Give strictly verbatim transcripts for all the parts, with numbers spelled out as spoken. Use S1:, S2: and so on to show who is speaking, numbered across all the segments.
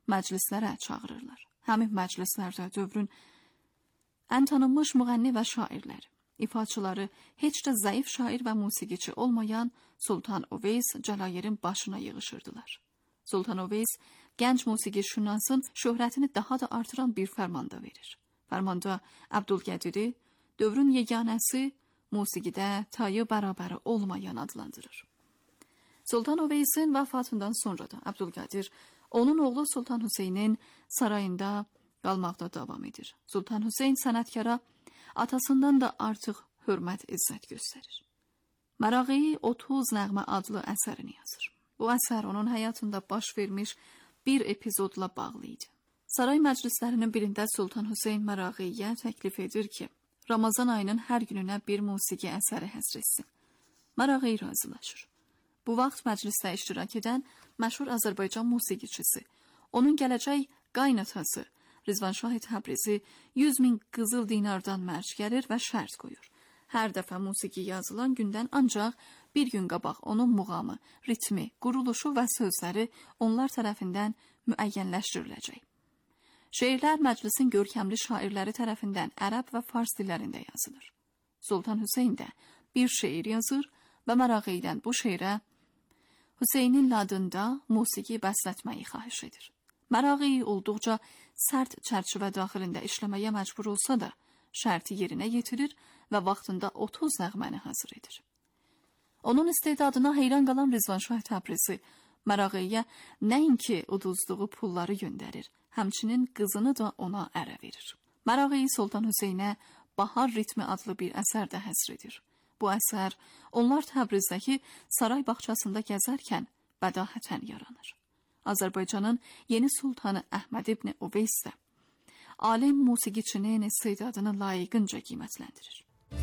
S1: məclislərə çağırırlar. Həmin məclislərdə dövrün ən tanınmış müğənni və şairləri, ifaçıları, heç də zəif şair və musiqiçi olmayan Sultan Uveys Cəlayerin başına yığışırdılar. Sultan Uveys gənc musiqişünasın şöhrətini daha da artıran bir fərmanda verir. Fərmanda Abdülqədiri dövrün yeganəsi, musiqidə tayı bərabəri olmayan adlandırır. Sultan Uveysin vəfatından sonra da Abdülqədir onun oğlu Sultan Hüseynin sarayında qalmaqda davam edir. Sultan Hüseyn sənətkara atasından da artıq hörmət, izzət göstərir. Məraği otuz nəğmə adlı əsərini yazır. Bu əsər onun həyatında baş vermiş bir epizodla bağlı idi. Saray məclislərinin birində Sultan Hüseyn Məraqiyə təklif edir ki, Ramazan ayının hər gününə bir musiqi əsəri həsr etsin. Məraqi razılaşır. Bu vaxt məclisdə iştirak edən məşhur Azərbaycan musiqiçisi, onun gələcək qaynatası Rizvanşah Təbrizi yüz min qızıl dinardan mərc gəlir və şərt qoyur. Hər dəfə musiqi yazılan gündən ancaq bir gün qabaq onun muğamı, ritmi, quruluşu və sözləri onlar tərəfindən müəyyənləşdiriləcək. Şeirlər məclisin görkəmli şairləri tərəfindən ərəb və fars dillərində yazılır. Sultan Hüseyn də bir şeir yazır və Məraqidən bu şeirə Hüseynin ladında musiqi bəslətməyi xahiş edir. Məraqi olduqca sərt çərçivə daxilində işləməyə məcbur olsa da, şərti yerinə yetirir və vaxtında otuz nəğməni hazır edir. Onun istedadına heyran qalan Rizvanşah Təbrizi Məraqiyə nəinki uduzduğu pulları göndərir, həmçinin qızını da ona ərə verir. Məraqi Sultan Hüseynə Bahar ritmi adlı bir əsər də həsr edir. Bu əsər onlar Təbrizdəki saray bağçasında gəzərkən bədahətən yaranır. Azərbaycanın yeni sultanı Əhməd ibn Uveys də alim musiqiçinin istedadını layiqinca qiymətləndirir.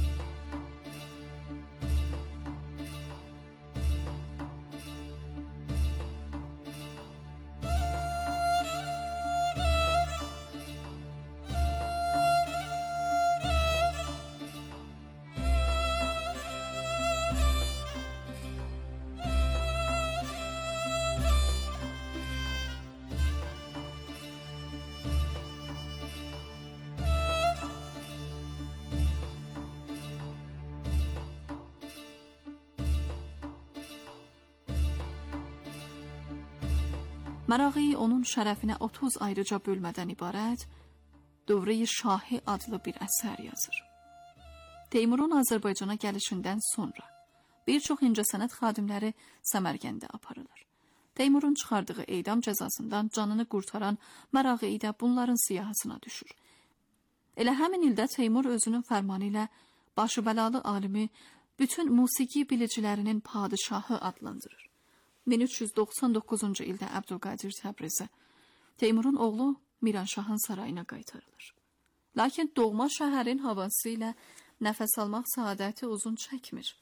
S1: Məraqi onun şərəfinə otuz ayrıca bölmədən ibarət Dövr-i Şahi adlı bir əsər yazır. Teymurun Azərbaycana gəlişindən sonra bir çox incəsənət xadimləri Səmərqəndə aparılır. Teymurun çıxardığı edam cəzasından canını qurtaran Məraqi də bunların siyahısına düşür. Elə həmin ildə Teymur özünün fərmanı ilə başı bəlalı alimi bütün musiqi bilicilərinin padişahı adlandırır. min üç yüz doxsan doqquzuncu ildə Abdülqadir Təbrizi Teymurun oğlu Miranşahın sarayına qaytarılır. Lakin doğma şəhərin havası ilə nəfəs almaq saadəti uzun çəkmir.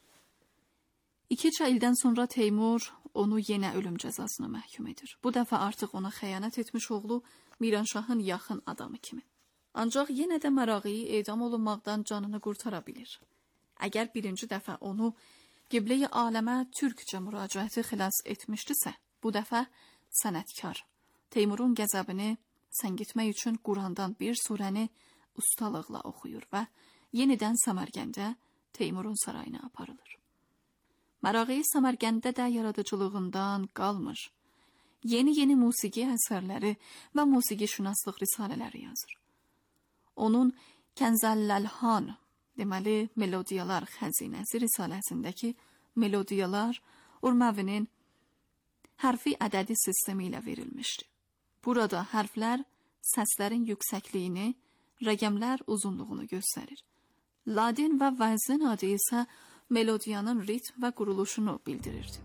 S1: İki çay ildən sonra Teymur onu yenə ölüm cəzasına məhkum edir. Bu dəfə artıq ona xəyanət etmiş oğlu Miranşahın yaxın adamı kimi. Ancaq yenə də Məraqiyi edam olunmaqdan canını qurtara bilir. Əgər birinci dəfə onu Qiblə-i aləmə türkcə müraciəti xilas etmişdisə, bu dəfə sənətkar Teymurun qəzəbini səngitmək üçün Qurandan bir surəni ustalıqla oxuyur və yenidən Səmərqəndə Teymurun sarayına aparılır. Məraqi Səmərqəndə də yaradıcılığından qalmış, yeni-yeni musiqi əsərləri və musiqi şünaslıq risalələri yazır. Onun Kənzəlləlhan, deməli, melodiyalar xəzinəsi risaləsindəki melodiyalar Urməvinin hərfi ədədi sistemi ilə verilmişdi. Burada hərflər səslərin yüksəkliyini, rəqəmlər uzunluğunu göstərir. Ladin və vəzn adı isə melodiyanın ritm və quruluşunu bildirirdi.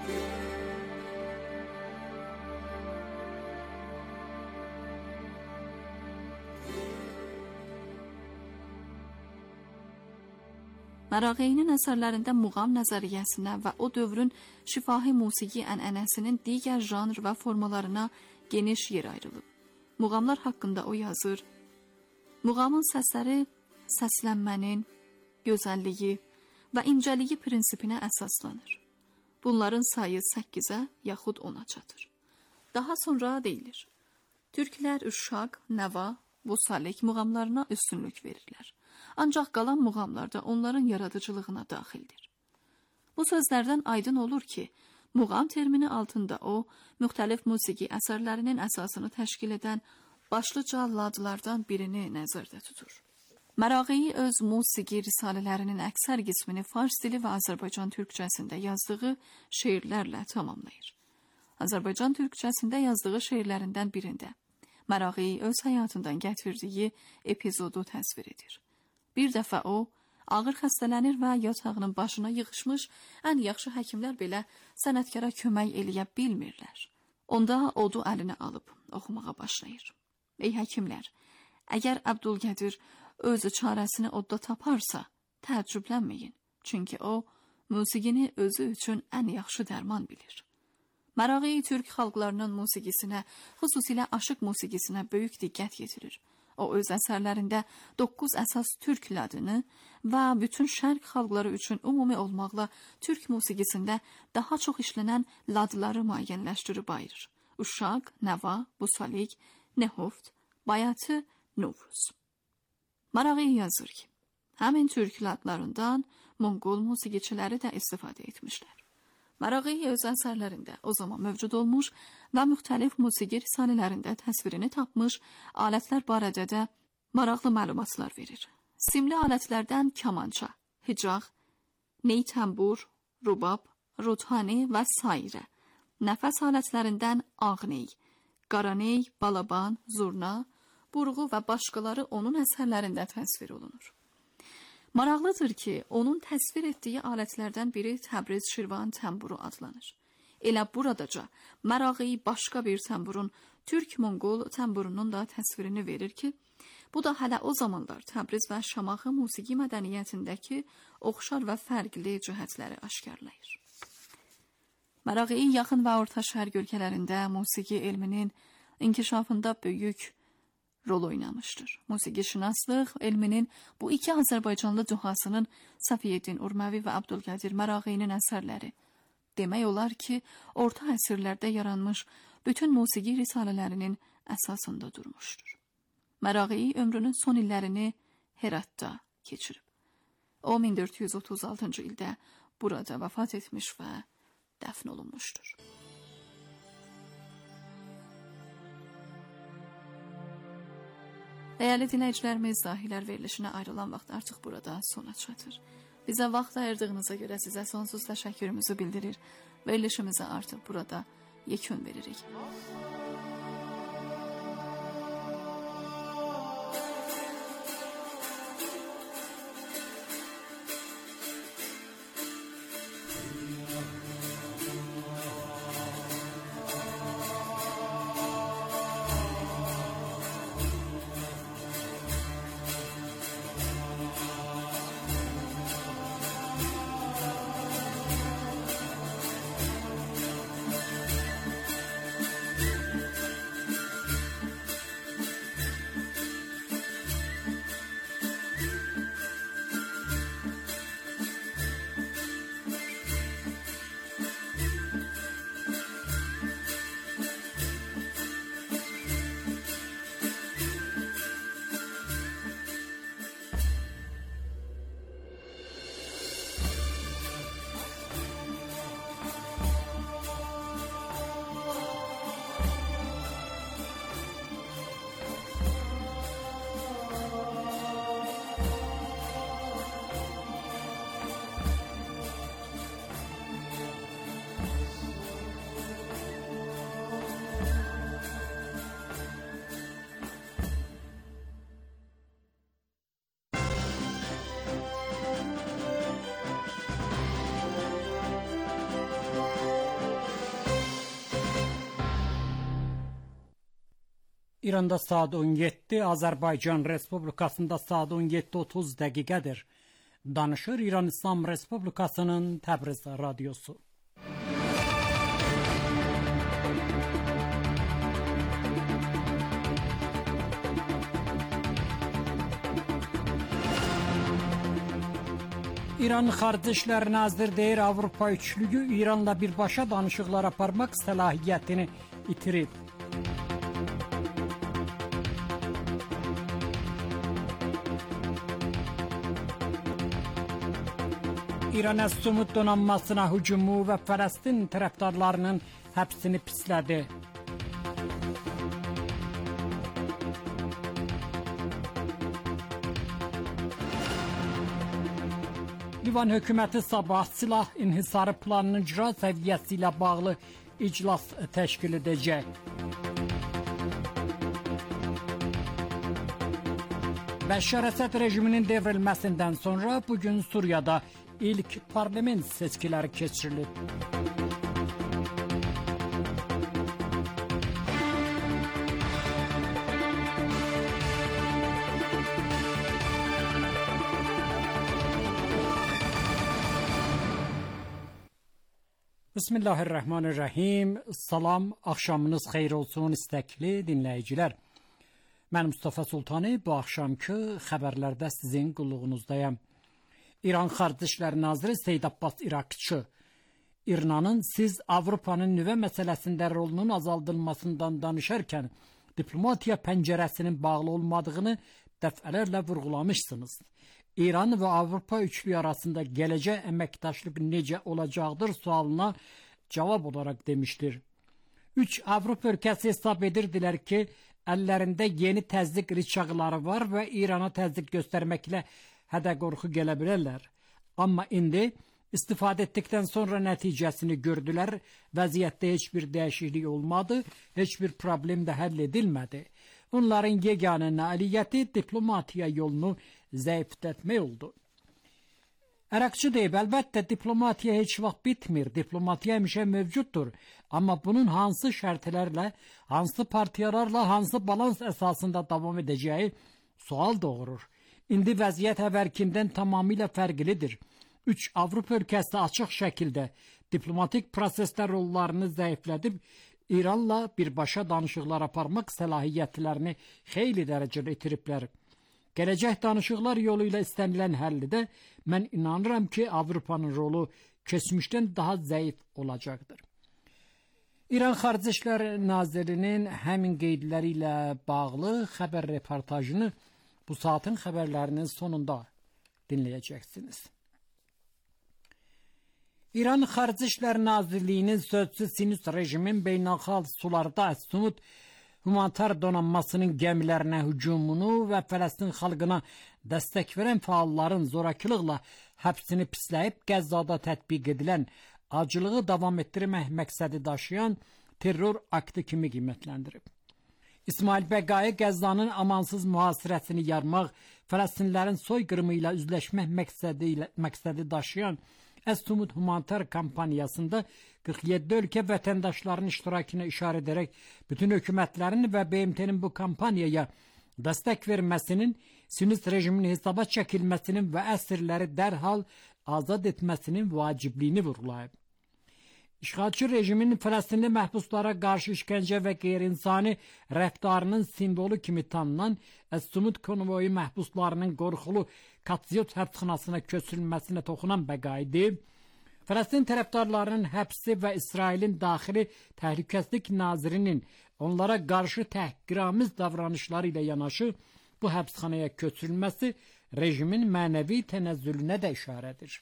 S1: Marağeyinin əsərlərində muğam nəzəriyyəsinə və o dövrün şifahi musiqi ənənəsinin digər janr və formalarına geniş yer ayrılıb. Muğamlar haqqında o yazır: muğamın səsləri səslənmənin, gözəlliyi və incəliyi prinsipinə əsaslanır. Bunların sayı səkkizə yaxud ona çatır. Daha sonra deyilir: türklər uşaq, nəva, busalik muğamlarına üstünlük verirlər. Ancaq qalan muğamlarda onların yaradıcılığına daxildir. Bu sözlərdən aydın olur ki, muğam termini altında o, müxtəlif musiqi əsərlərinin əsasını təşkil edən başlıca ladlardan birini nəzərdə tutur. Marağeyi öz musiqi risalələrinin əksər qismini fars dili və Azərbaycan türkçəsində yazdığı şeirlərlə tamamlayır. Azərbaycan türkçəsində yazdığı şeirlərindən birində Marağeyi öz həyatından gətirdiyi epizodu təsvir edir. Bir dəfə o, ağır xəstələnir və yatağının başına yığışmış ən yaxşı həkimlər belə sənətkara kömək eləyə bilmirlər. Onda odu əlinə alıb oxumağa başlayır. Ey həkimlər, əgər Əbdülqədir öz çarəsini odda taparsa, təəccüblənməyin. Çünki o, musiqini özü üçün ən yaxşı dərman bilir. Marağeyi türk xalqlarının musiqisinə, xüsusilə aşıq musiqisinə böyük diqqət yetirir. O öz əsərlərində doqquz əsas türk ladını və bütün şərq xalqları üçün ümumi olmaqla türk musiqisində daha çox işlənən ladları müəyyənləşdirib ayırır. Uşaq, nəva, busalik, nehoft, bayatı, novruz. Marağeyi yazır ki, həmin türk ladlarından Monqol musiqiçiləri də istifadə etmişlər. Marağeyi öz əsərlərində o zaman mövcud olmuş və müxtəlif musiqi risalələrində təsvirini tapmış alətlər barədə də maraqlı məlumatlar verir. Simli alətlərdən kamança, hicaq, ney təmbur, rubab, ruthani və sairə. Nəfəs alətlərindən ağney, qaraney, balaban, zurna, burğu və başqaları onun əsərlərində təsvir olunur. Maraqlıdır ki, onun təsvir etdiyi alətlərdən biri Təbriz Şirvan təmburu adlanır. Elə buradaca Marağeyi başqa bir təmburun, Türk-Mongol təmburunun da təsvirini verir ki, bu da hələ o zamanlar Təbriz və Şamaxı musiqi mədəniyyətindəki oxşar və fərqli cəhətləri aşkarlayır. Marağeyi yaxın və orta şərq ölkələrində musiqi elminin inkişafında böyük rol oynamışdır. Musiqişünaslıq elminin bu iki Azərbaycanlı dühasının Səfiyyəddin Urməvi və Əbdülqədir Marağeyinin əsərləri. Demək olar ki, orta əsrlərdə yaranmış bütün musiqi risalələrinin əsasında durmuşdur. Marağeyi ömrünün son illərini Heratda keçirib. O min dörd yüz otuz altıncı ildə burada vəfat etmiş və dəfn olunmuşdur. Dəyərli dinləyicilərimiz, Dahilər verilişinə ayrılan vaxt artıq burada sona çatır. Bizə vaxt ayırdığınıza görə sizə sonsuz təşəkkürümüzü bildirir. Verilişimizə artıq burada yekun veririk.
S2: İranda saat on yeddi, Azərbaycan Respublikasında saat on yeddi otuz dəqiqədir. Danışır İran İslam Respublikasının Təbriz radiosu. İran Xarici İşlər Naziri deyir, Avropa üçlüyü İranla birbaşa danışıqlar aparmaq səlahiyyətini itirib. İran Əs-Sumud donanmasına hücumu və Fələstin tərəfdarlarının həbsini pislədi. Livan hökuməti sabah silah inhisarı planının icra səviyyəsi ilə bağlı iclas təşkil edəcək. Bəşər Əsəd rejiminin devrilməsindən sonra bugün Suriyada ilk parlament seçkiləri keçirilib. Bismillahirrahmanirrahim. Salam, axşamınız xeyir olsun istəkli dinləyicilər. Mən Mustafa Sultani, bu axşamki xəbərlərdə sizin qulluğunuzdayım. İran Xarici İşlər Naziri Seyid Abbas İraqçı, İranın siz Avropanın nüvə məsələsində rolunun azaldılmasından danışarkən diplomatiya pəncərəsinin bağlı olmadığını dəfələrlə vurğulamışsınız. İran və Avropa üçlüyü arasında gələcək əməkdaşlıq necə olacaqdır sualına cavab olaraq demişdir. Üç Avropa ölkəsi hesab edirdilər ki, əllərində yeni təzyiq rıçaqları var və İrana təzyiq göstərməklə hədə qorxu gələ bilərlər. Amma indi istifadə etdikdən sonra nəticəsini gördülər, vəziyyətdə heç bir dəyişiklik olmadı, heç bir problem də həll edilmədi. Onların yeganə nailiyyəti diplomatiya yolunu zəiflətmək oldu. Əraqçı deyib, əlbəttə diplomatiya heç vaxt bitmir, diplomatiya həmişə mövcuddur. Amma bunun hansı şərtlərlə, hansı partiyalarla, hansı balans əsasında davam edəcəyi sual doğurur. İndi vəziyyət əvvəlkindən tamamilə fərqlidir. Üç Avropa ölkəsi açıq şəkildə diplomatik prosesdə rollarını zəiflədib, İranla birbaşa danışıqlar aparmaq səlahiyyətlərini xeyli dərəcədə itiriblər. Gələcək danışıqlar yolu ilə istənilən həllidə mən inanıram ki, Avropanın rolu keçmişdən daha zəif olacaqdır. İran Xarici İşlər Nazirinin həmin qeydləri ilə bağlı xəbər reportajını bu saatin xəbərlərinin sonunda dinləyəcəksiniz. İran Xarici İşlər Nazirliyinin sözçüsü Sinüs rejimin beynəlxalq sularda Əs-Sumud humanitar donanmasının gəmilərinə hücumunu və Fələstin xalqına dəstək verən fəalların zorakılıqla həbsini pisləyib Qəzzada tətbiq edilən acılığı davam etdirmək məqsədi daşıyan terror aktı kimi qiymətləndirib. İsmail Bəqai Qəzzanın amansız mühasirəsini yarmaq, Fələstinlərin soyqırımı ilə üzləşmək məqsədi, ilə, məqsədi daşıyan Əs-Sumud humanitar kampaniyasında qırx yeddi ölkə vətəndaşlarının iştirakına işarə edərək bütün hökumətlərin və B M T-nin bu kampaniyaya dəstək verməsinin, Sinüs rejimin hesaba çəkilməsinin və əsirləri dərhal azad etməsinin vacibliyini vurğulayıb. İşğalçı rejimin Fələstinli məhbuslara qarşı işgəncə və qeyri-insani rəftarının simvolu kimi tanınan Əs-Sumud konvoyu məhbuslarının qorxulu Katsiot həbsxanasına köçürülməsinə toxunan Bəqai deyib, Fələstin tərəfdarlarının həbsi və İsrailin daxili təhlükəsizlik nazirinin onlara qarşı təhqiramiz davranışları ilə yanaşı bu həbsxanaya köçürülməsi rejimin mənəvi tənəzzülünə də işarədir.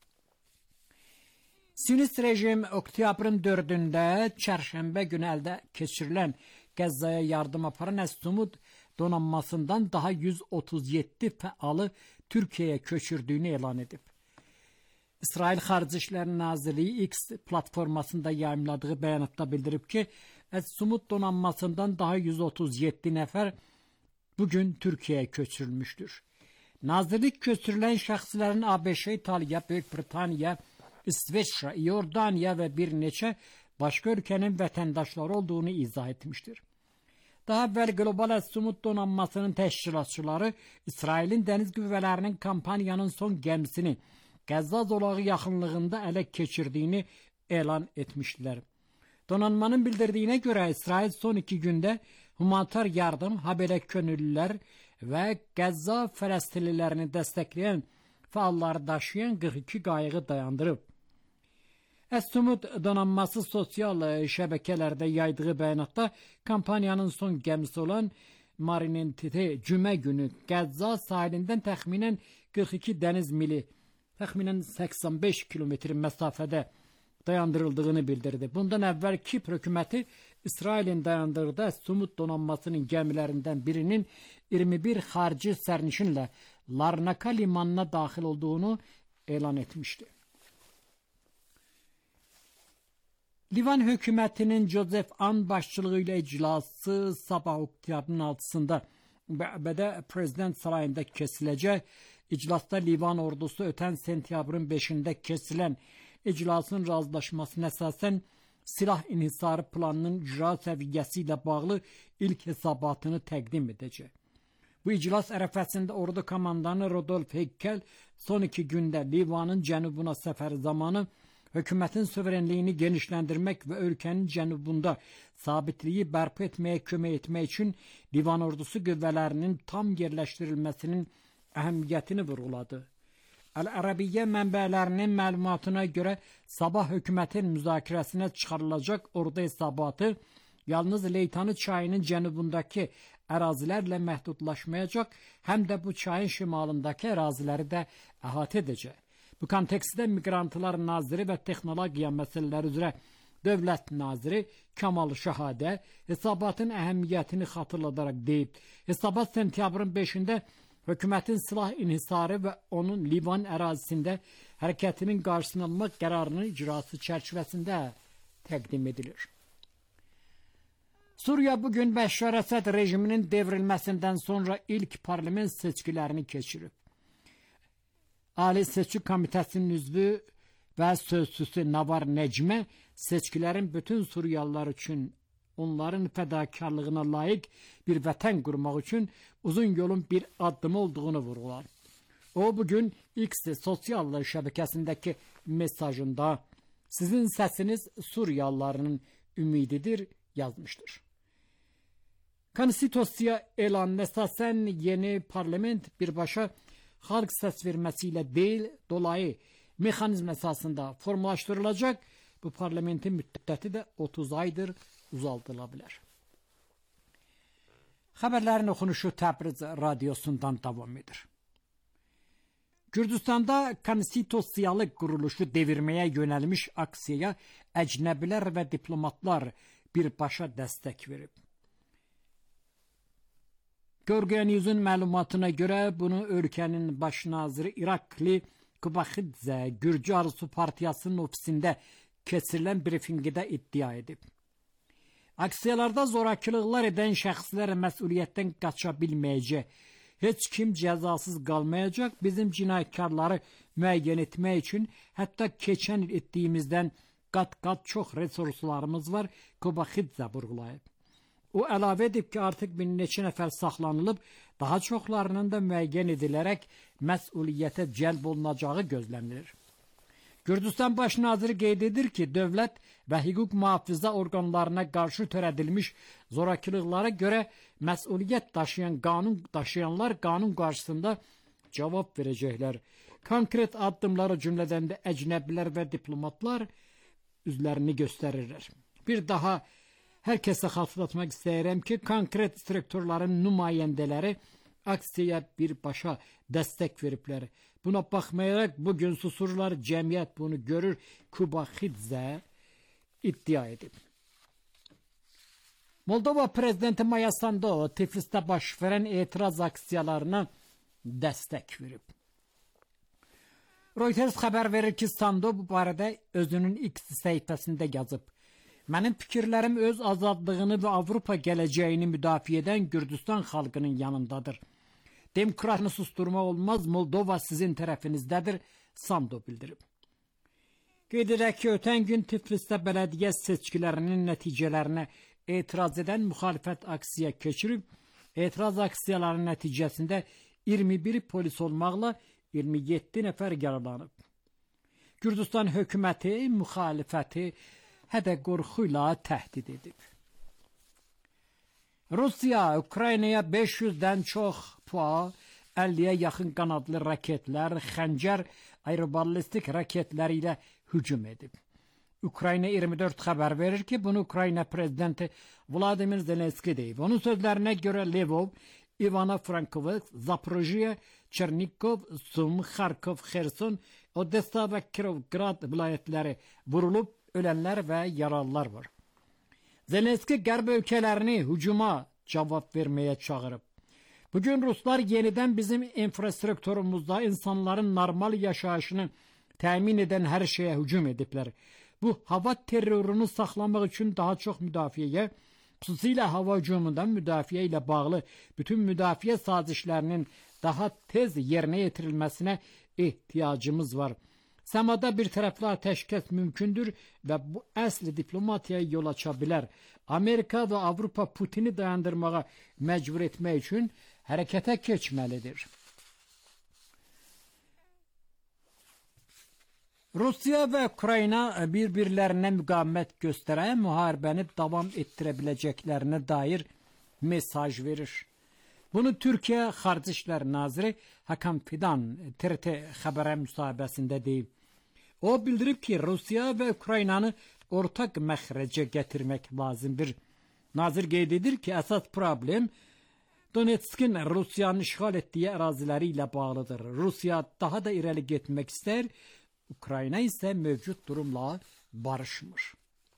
S2: Sinüs rejim oktyabrın dördündə çərşənbə günü əldə keçirilən Qəzzaya yardım aparan Əs-Sumud donanmasından daha yüz otuz yeddi fəalı Türkiyəyə köçürdüyünü elan edib. İsrail Xarici İşlər Nazirliyi X platformasında yayımladığı bəyanatda bildirib ki, Əs-Sumud donanmasından daha yüz otuz yeddi nəfər bugün Türkiyəyə köçürülmüşdür. Nazirlik köçürülən şəxslərin A B Ş, İtaliya, Böyük Britaniya, İsveçrə, İordaniya və bir neçə başqa ölkənin vətəndaşları olduğunu izah etmişdir. Daha əvvəl Qlobal Əs-Sumud donanmasının təşkilatçıları İsrailin dəniz qüvvələrinin kampanyanın son gəmisini Qəzza zolağı yaxınlığında ələ keçirdiyini elan etmişdilər. Donanmanın bildirdiyinə görə İsrail son iki gündə humanitar yardım, habelə könüllülər və Qəzza Fələstinlilərini dəstəkləyən fəalları daşıyan qırx iki qayığı dayandırıb. Əs-Sumud donanması sosial şəbəkələrdə yaydığı bəyanatda kampaniyanın son gəmisi olan Marinentite cümə günü Qəzza sahilindən təxminən qırx iki dəniz mili, təxminən səksən beş kilometr məsafədə dayandırıldığını bildirdi. Bundan əvvəl Kipr hökuməti İsrailin dayandırdığı Əs-Sumud donanmasının gəmilərindən birinin iyirmi bir xarici sərnişinlə Larnaka limanına daxil olduğunu elan etmişdi. Livan hökumətinin Joseph An başçılığı ilə iclası sabah oktyabrın altısında Bəbədə Prezident sarayında kesiləcək. İclasda Livan ordusu ötən sentyabrın beşində kesilən iclasın razılaşmasına əsasən silah inhisarı planının icra səviyyəsi ilə bağlı ilk hesabatını təqdim edəcək. Bu iclas ərəfəsində ordu komandanı Rodolf Heykel son iki gündə Livanın cənubuna səfəri zamanı hökumətin suverenliyini genişləndirmək və ölkənin cənubunda sabitliyi bərpa etməyə kömək etmək üçün Livan ordusu qüvvələrinin tam yerləşdirilməsinin əhəmiyyətini vurğuladı. Əl-Ərəbiyyə mənbələrinin məlumatına görə sabah hökumətin müzakirəsinə çıxarılacaq ordu hesabatı yalnız Leytanı çayının cənubundakı ərazilərlə məhdudlaşmayacaq, həm də bu çayın şimalındakı əraziləri də əhatə edəcək. Bu kontekstdə Miqrantlar Naziri və Texnologiya məsələləri üzrə Dövlət Naziri Kamal Şahadə hesabatın əhəmiyyətini xatırladaraq deyib, hesabat sentyabrın beşində hökumətin silah inhisarı və onun Livan ərazisində hərəkətinin qarşısını almaq qərarının icrası çərçivəsində təqdim edilir. Suriya bugün Bəşşar Əsəd rejiminin devrilməsindən sonra ilk parlament seçkilərini keçirib. Ali Seçki Komitəsinin üzvü və sözçüsü Navar Necmə seçkilərin bütün Suriyalılar üçün onların fədakarlığına layiq bir vətən qurmaq üçün uzun yolun bir addımı olduğunu vurğular. O bugün X sosial şəbəkəsindəki mesajında sizin səsiniz Suriyalıların ümididir yazmışdır. Konstitusiya elanına əsasən yeni parlament birbaşa xalq səs verməsi ilə deyil, dolayı mexanizm əsasında formalaşdırılacaq. Bu parlamentin müddəti də otuz aydır uzaldıla bilər. Xəbərlərin oxunuşu Təbriz radiosundan davam edir. Gürcüstanda konstitusiyalı quruluşu devirməyə yönəlmiş aksiyaya əcnəbilər və diplomatlar birbaşa dəstək verib. Görgə News'un məlumatına görə bunu ölkənin baş naziri İrakli Kubaxidze Gürcü Arzusu Partiyasının ofisində keçirilən brifinqdə iddia edib. Aksiyalarda zorakılıqlar edən şəxslər məsuliyyətdən qaça bilməyəcək. Heç kim cəzasız qalmayacaq. Bizim cinayətkarları müəyyən etmək üçün hətta keçən il etdiyimizdən qat-qat çox resurslarımız var, Kubaxidze vurğulayıb. O əlavə edib ki, artıq bir neçə nəfər saxlanılıb, daha çoxlarının da müəyyən edilərək məsuliyyətə cəlb olunacağı gözlənilir. Gürcüstan baş naziri qeyd edir ki, dövlət və hüquq mühafizə orqanlarına qarşı törədilmiş zorakılıqlara görə məsuliyyət daşıyan qanun daşıyanlar qanun qarşısında cavab verəcəklər. Konkret addımları cümlədən də əcnəbilər və diplomatlar üzlərini göstərirlər. Bir daha hər kəsə xatırlatmaq istəyirəm ki, konkret strukturların nümayəndələri aksiyaya birbaşa dəstək veriblər. Buna baxmayaraq bugün susurlar, cəmiyyət bunu görür, Kubaxidze iddia edib. Moldova prezidenti Maya Sandu Tiflisdə baş verən etiraz aksiyalarına dəstək verib. Reuters xəbər verir ki, Sandu bu barədə özünün X səhifəsində yazıb. Mənim fikirlərim öz azadlığını və Avropa gələcəyini müdafiə edən Gürcüstan xalqının yanındadır. Demokratını susturmaq olmaz, Moldova sizin tərəfinizdədir, Sandu bildirib. Qeyd edək ki, ötən gün Tiflisdə bələdiyyə seçkilərinin nəticələrinə etiraz edən müxalifət aksiya keçirib. Etiraz aksiyalarının nəticəsində iyirmi bir polis olmaqla iyirmi yeddi nəfər yaralanıb. Gürcüstan hökuməti müxalifəti hədə qorxuyla təhdid edib. Rusiya Ukraynaya beş yüzdən çox PUA, əlliyə yaxın qanadlı raketlər, xəncər, aeroballistik raketləri ilə hücum edib. Ukrayna iyirmi dörd xəbər verir ki, bunu Ukrayna prezidenti Vladimir Zelenski deyib. Onun sözlərinə görə Lvov, Ivano-Frankivsk, Zaporojye, Çernikov, Sum, Kharkov, Kherson, Odessa və Kirovgrad vilayətləri vurulub, ölənlər və yaralılar var. Zelenski qərb ölkələrini hücuma cavab verməyə çağırıb. Bugün Ruslar yenidən bizim infrastrukturumuzda insanların normal yaşayışını təmin edən hər şeyə hücum ediblər. Bu hava terrorunu saxlamaq üçün daha çox müdafiəyə, xüsusilə hava hücumundan müdafiə ilə bağlı bütün müdafiə sazişlərinin daha tez yerinə yetirilməsinə ehtiyacımız var. Səmada bir tərəfli atəşkəs mümkündür və bu əsl diplomatiyaya yol aça bilər. Amerika və Avropa Putini dayandırmağa məcbur etmək üçün hərəkətə keçməlidir. Rusiya və Ukrayna bir-birlərinə müqavimət göstərən müharibəni davam etdirə biləcəklərinə dair mesaj verir. Bunu Türkiyə Xarici İşlər Naziri Hakan Fidan T R T xəbərə müsahibəsində deyib. O bildirib ki, Rusiya və Ukraynanı ortaq məxrəcə gətirmək lazımdır. Nazir qeyd edir ki, əsas problem Donetskin Rusiyanın işğal etdiyi əraziləri ilə bağlıdır. Rusiya daha da irəli getmək istər, Ukrayna isə mövcud durumla barışmır.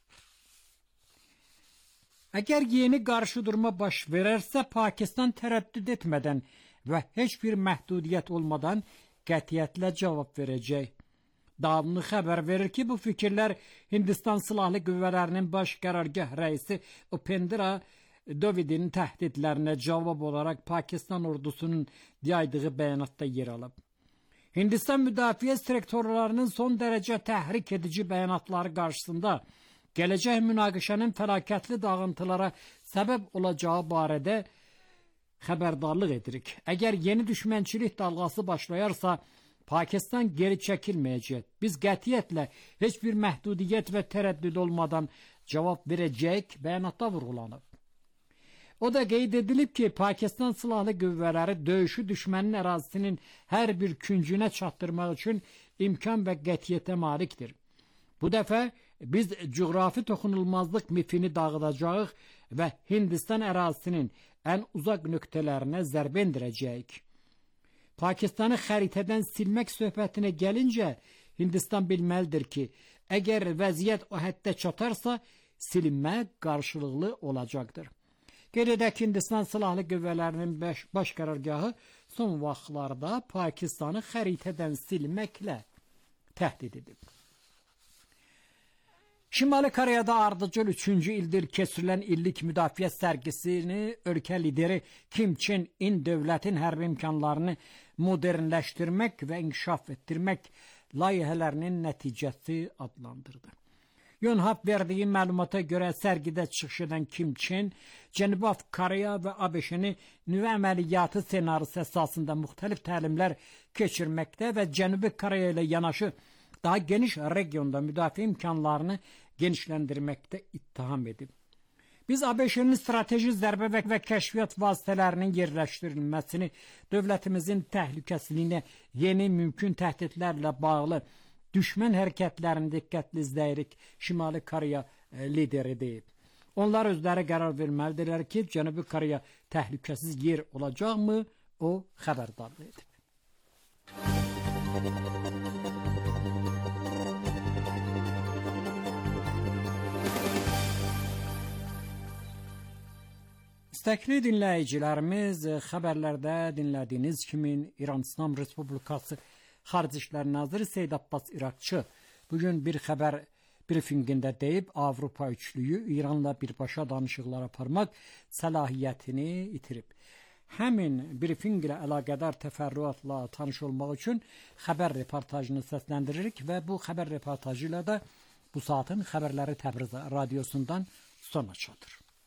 S2: Əgər yeni qarşıdurma baş verərsə, Pakistan tərəddüd etmədən və heç bir məhdudiyyət olmadan qətiyyətlə cavab verəcək. Davamlı xəbər verir ki, bu fikirlər Hindistan Silahlı Qüvvələrinin baş qərargah rəisi Upendra Dovidin təhdidlərinə cavab olaraq Pakistan ordusunun yaydığı bəyanatda yer alıb. Hindistan müdafiə sektorlarının son dərəcə təhrik edici bəyanatları qarşısında gələcək münaqişənin fəlakətli dağıntılara səbəb olacağı barədə xəbərdarlıq edirik. Əgər yeni düşmənçilik dalğası başlayarsa, Pakistan geri çəkilməyəcək. Biz qətiyyətlə heç bir məhdudiyyət və tərəddüd olmadan cavab verəcək bəyanatda vurğulanıb. O da qeyd edilib ki, Pakistan Silahlı Qüvvələri döyüşü düşmənin ərazisinin hər bir küncünə çatdırmaq üçün imkan və qətiyyətə malikdir. Bu dəfə biz coğrafi toxunulmazlıq mifini dağıdacağıq və Hindistan ərazisinin ən uzaq nöqtələrinə zərbə endirəcəyik. Pakistanı xəritədən silmək söhbətinə gəlincə, Hindistan bilməlidir ki, əgər vəziyyət o həddə çatarsa, silinmə qarşılıqlı olacaqdır. Qeyd edək ki, Hindistan Silahlı Qüvvələrinin baş, baş qərargahı son vaxtlarda Pakistanı xəritədən silməklə təhdid edib. Şimali Koreyada ardıcıl üçüncü ildir keçirilən illik müdafiə sərgisini ölkə lideri Kim Chen In dövlətin hərbi imkanlarını modernləşdirmək və inkişaf etdirmək layihələrinin nəticəsi adlandırdı. Yonhap verdiyi məlumata görə sərgidə çıxış edən Kim Chen, Cənubi Koreya və A B Ş-ni nüvə əməliyyatı senarisi əsasında müxtəlif təlimlər keçirməkdə və Cənubi Koreya ilə yanaşı daha geniş regionda müdafiə imkanlarını genişləndirməkdə ittiham edib. Biz A B Ş-nin strateji zərbə və, və kəşfiyyat vasitələrinin yerləşdirilməsini, dövlətimizin təhlükəsizliyinə yeni mümkün təhdidlərlə bağlı düşmən hərəkətlərini diqqətli izləyirik, Şimali Koreya e, lideri deyib. Onlar özləri qərar verməlidirlər ki, Cənubi Koreya təhlükəsiz yer olacaqmı, o xəbərdarlıq edib. İstəkli dinləyicilərimiz, xəbərlərdə dinlədiyiniz kimi İran İslam Respublikası Xarici İşlər Naziri Seyid Abbas İraqçı bugün bir xəbər brifinqində deyib, Avropa üçlüyü İranla birbaşa danışıqlar aparmaq səlahiyyətini itirib. Həmin brifinq ilə əlaqədar təfərrüatla tanış olmaq üçün xəbər reportajını səsləndiririk və bu xəbər reportajı ilə də bu saatin xəbərləri Təbriz radiosundan sona çatır.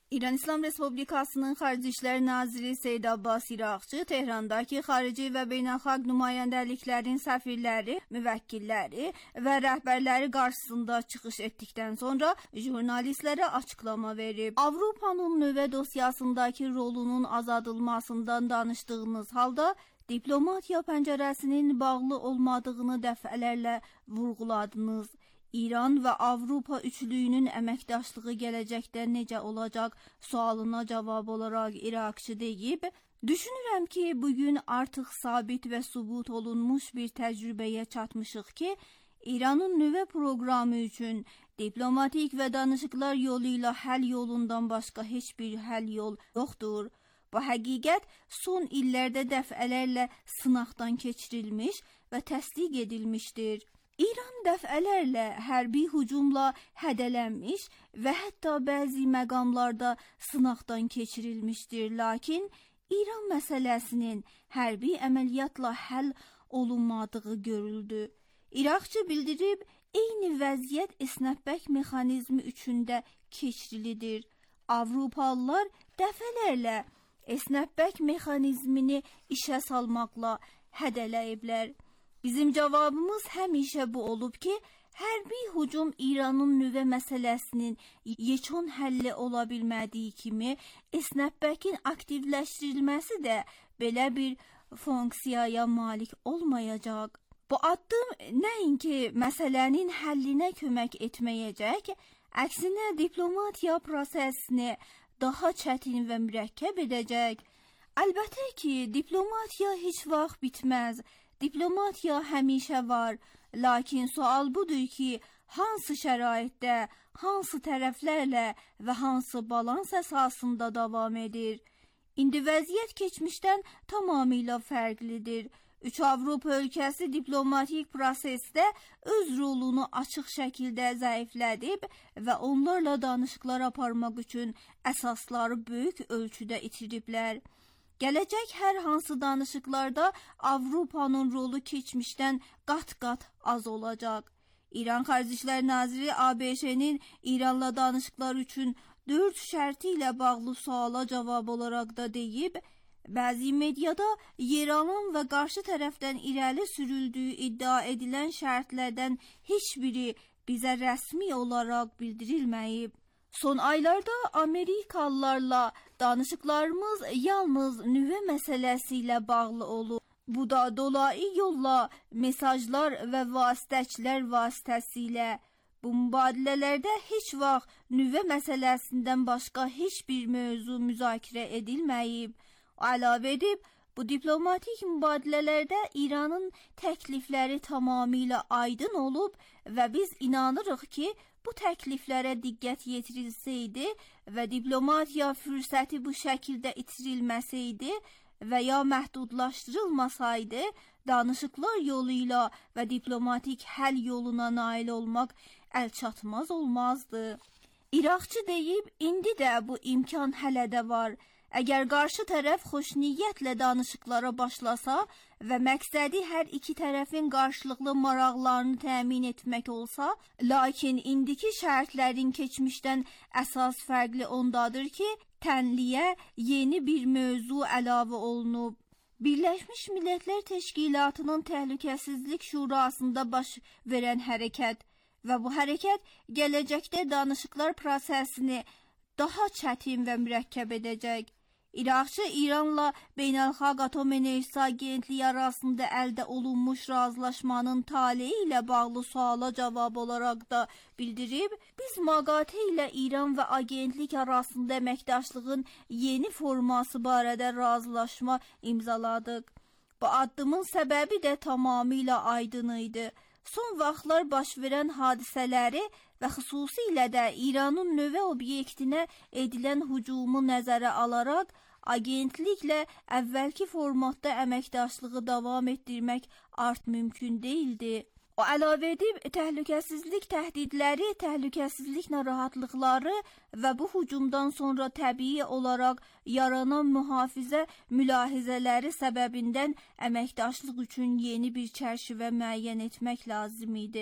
S3: İran İslam Respublikasının Xarici İşlər Naziri Seyid Abbas İraqçı Tehrandakı xarici və beynəlxalq nümayəndəliklərin səfirləri, müvəkkilləri və rəhbərləri qarşısında çıxış etdikdən sonra jurnalistlərə açıqlama verib. Avropanın nüvə dosyasındakı rolunun azadılmasından danışdığınız halda diplomatiya pəncərəsinin bağlı olmadığını dəfələrlə vurğuladınız. İran və Avropa üçlüyünün əməkdaşlığı gələcəkdə necə olacaq sualına cavab olaraq İraqçı deyib, düşünürəm ki, bugün artıq sabit və sübut olunmuş bir təcrübəyə çatmışıq ki, İranın nüvə proqramı üçün diplomatik və danışıqlar yolu ilə həll yolundan başqa heç bir həll yol yoxdur. Bu həqiqət son illərdə dəfələrlə sınaqdan keçirilmiş və təsdiq edilmişdir. İran dəfələrlə hərbi hücumla hədələnmiş və hətta bəzi məqamlarda sınaqdan keçirilmişdir. Lakin İran məsələsinin hərbi əməliyyatla həll olunmadığı görüldü. İraqçı bildirib, eyni vəziyyət esnətbək mexanizmi üçün də keçirilidir. Avropalılar dəfələrlə esnətbək mexanizmini işə salmaqla hədələyiblər. Bizim cavabımız həmişə bu olub ki, hərbi hücum İranın nüvə məsələsinin yeçun həlli ola bilmədiyi kimi, esnətbəkin aktivləşdirilməsi də belə bir funksiyaya malik olmayacaq. Bu addım nəinki məsələnin həllinə kömək etməyəcək, əksinə diplomatiya prosesini daha çətin və mürəkkəb edəcək. Əlbəttə ki, diplomatiya heç vaxt bitməz. Diplomatiya həmişə var, lakin sual budur ki, hansı şəraitdə, hansı tərəflərlə və hansı balans əsasında davam edir? İndi vəziyyət keçmişdən tamamilə fərqlidir. Üç Avropa ölkəsi diplomatik prosesdə öz rolunu açıq şəkildə zəiflədib və onlarla danışıqlar aparmaq üçün əsasları böyük ölçüdə itiriblər. Gələcək hər hansı danışıqlarda Avropanın rolu keçmişdən qat-qat az olacaq. İran Xarici İşlər Naziri A B Ş-nin İranla danışıqlar üçün dörd şərti ilə bağlı suala cavab olaraq da deyib, bəzi mediada yer alan və qarşı tərəfdən irəli sürüldüyü iddia edilən şərtlərdən heç biri bizə rəsmi olaraq bildirilməyib. Son aylarda Amerikalılarla danışıqlarımız yalnız nüvə məsələsi ilə bağlı olub. Bu da dolayı yolla mesajlar və vasitəçilər vasitəsilə. Bu mübadilələrdə heç vaxt nüvə məsələsindən başqa heç bir mövzu müzakirə edilməyib. Əlavə edib, bu diplomatik mübadilələrdə İranın təklifləri tamamilə aydın olub və biz inanırıq ki, bu təkliflərə diqqət yetirilsəydi və diplomatiya fürsəti bu şəkildə itirilməsəydi və ya məhdudlaşdırılmasaydı, danışıqlar yolu ilə və diplomatik həll yoluna nail olmaq əlçatmaz olmazdı. İraqçı deyib, indi də bu imkan hələ də var. Əgər qarşı tərəf xoşniyyətlə danışıqlara başlasa və məqsədi hər iki tərəfin qarşılıqlı maraqlarını təmin etmək olsa, lakin indiki şərtlərin keçmişdən əsas fərqli ondadır ki, tənliyə yeni bir mövzu əlavə olunub. Birləşmiş Millətlər Təşkilatının Təhlükəsizlik Şurasında baş verən hərəkət və bu hərəkət gələcəkdə danışıqlar prosesini daha çətin və mürəkkəb edəcək. İraqçı İranla Beynəlxalq Atom Enerjisi Agentliyi arasında əldə olunmuş razılaşmanın taleyi ilə bağlı suala cavab olaraq da bildirib, biz MAGATE ilə İran və agentlik arasında əməkdaşlığın yeni forması barədə razılaşma imzaladıq. Bu addımın səbəbi də tamamilə aydın idi. Son vaxtlar baş verən hadisələri və xüsusilə də İranın nüvə obyektinə edilən hücumu nəzərə alaraq, agentliklə əvvəlki formatda əməkdaşlığı davam etdirmək art mümkün deyildi. O əlavə edib, təhlükəsizlik təhdidləri, təhlükəsizlik narahatlıqları və bu hücumdan sonra təbii olaraq yaranan mühafizə mülahizələri səbəbindən əməkdaşlıq üçün yeni bir çərçivə müəyyən etmək lazım idi.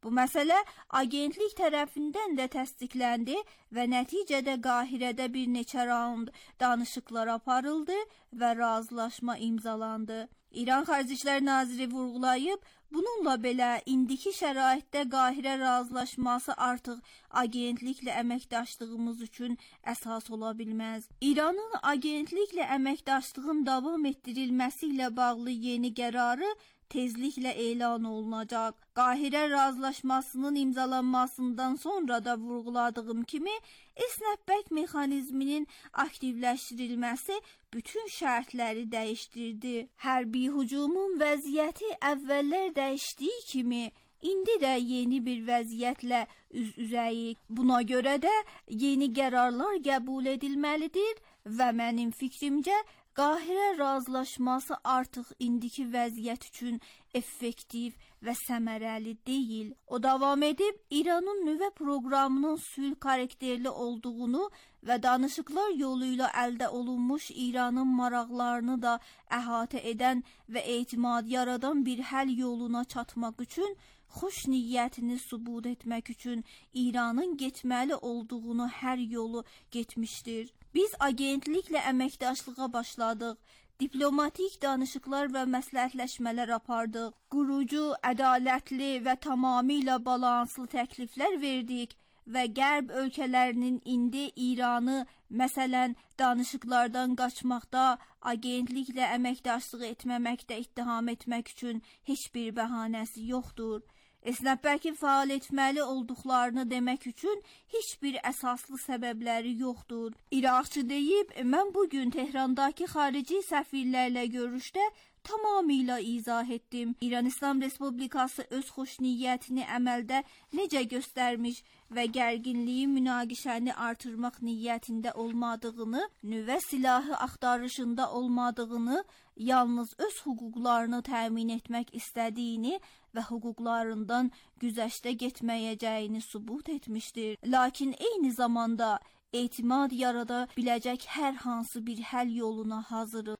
S3: Bu məsələ agentlik tərəfindən də təsdiqləndi və nəticədə Qahirədə bir neçə raund danışıqlar aparıldı və razılaşma imzalandı. İran Xarici İşlər Naziri vurğulayıb, bununla belə indiki şəraitdə Qahirə razılaşması artıq agentliklə əməkdaşlığımız üçün əsas ola bilməz. İranın agentliklə əməkdaşlığın davam etdirilməsi ilə bağlı yeni qərarı tezliklə elan olunacaq. Qahirə razılaşmasının imzalanmasından sonra da vurğuladığım kimi, esnəbək mexanizminin aktivləşdirilməsi bütün şərtləri dəyişdirdi. Hərbi hücumun vəziyyəti əvvəllər dəyişdiyi kimi, indi də yeni bir vəziyyətlə üz-üzəyik. Buna görə də yeni qərarlar qəbul edilməlidir və mənim fikrimcə, Qahirə razılaşması artıq indiki vəziyyət üçün effektiv və səmərəli deyil. O davam edib, İranın nüvə proqramının sülh xarakterli olduğunu və danışıqlar yolu ilə əldə olunmuş İranın maraqlarını da əhatə edən və etimad yaradan bir həll yoluna çatmaq üçün, xoş niyyətini sübut etmək üçün İranın getməli olduğunu hər yolu getmişdir. Biz agentliklə əməkdaşlığa başladıq, diplomatik danışıqlar və məsləhətləşmələr apardıq, qurucu, ədalətli və tamamilə balanslı təkliflər verdik və Qərb ölkələrinin indi İranı, məsələn, danışıqlardan qaçmaqda, agentliklə əməkdaşlıq etməməkdə ittiham etmək üçün heç bir bəhanəsi yoxdur. Esnəbəkin fəal etməli olduqlarını demək üçün heç bir əsaslı səbəbləri yoxdur. İraqçı deyib, mən bugün Tehrandakı xarici səfirlərlə görüşdə tamamilə izah etdim. İran İslam Respublikası öz xoşniyyətini əməldə necə göstərmiş və gərginliyi münaqişəni artırmaq niyyətində olmadığını, nüvə silahı axtarışında olmadığını, yalnız öz hüquqlarını təmin etmək istədiyini və hüquqlarından güzəştə getməyəcəyini sübut etmişdir. Lakin eyni zamanda etimad yarada biləcək hər hansı bir həll yoluna hazırıq.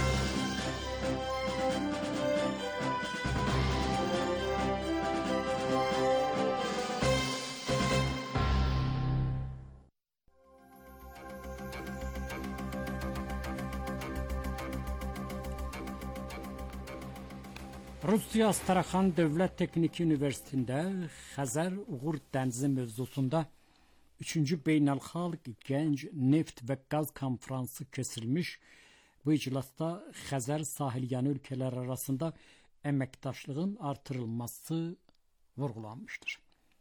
S2: Rusiya Astaraxan Dövlət Texniki Universitetində Xəzər Uğur Dənizi mövzusunda üçüncü Beynəlxalq Gənc Neft və Qaz Konfransı keçirilmiş. Bu iclasda Xəzər sahilyanı ölkələr arasında əməkdaşlığın artırılması vurğulanmışdır.